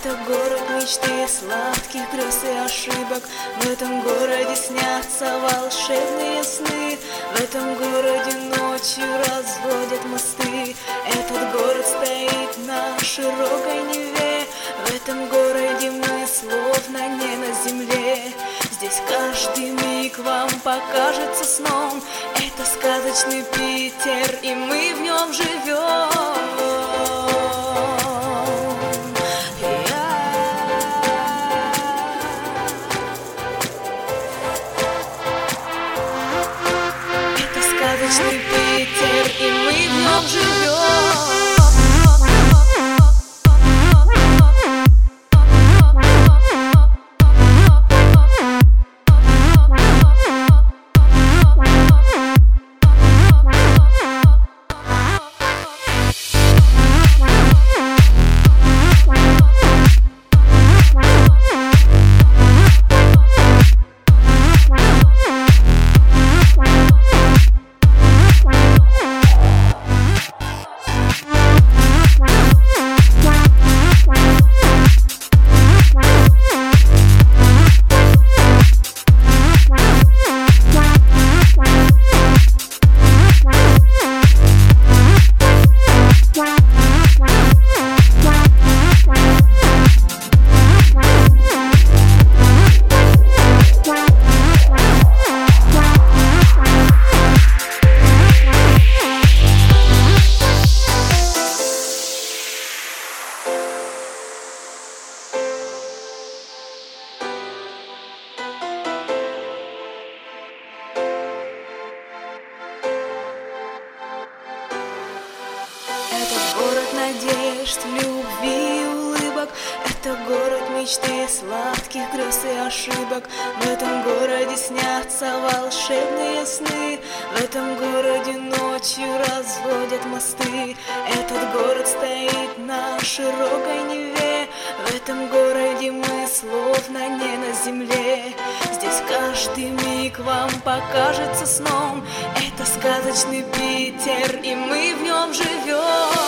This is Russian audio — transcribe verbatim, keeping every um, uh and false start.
Это город мечты, сладких грез и ошибок. В этом городе снятся волшебные сны. В этом городе ночью разводят мосты. Этот город стоит на широкой Неве. В этом городе мы словно не на земле. Здесь каждый миг вам покажется сном. Это сказочный Питер, и мы в нем живем. Сказочный Питер, и мы в нем живем. Это город надежд, любви и улыбок. Это город мечты, сладких грез и ошибок. В этом городе снятся волшебные сны. В этом городе ночью разводят мосты. Этот город стоит на широкой Неве. В этом городе мы словно не на земле. Здесь каждый миг вам покажется сном. Это сказочный Питер, и мы в нем живем.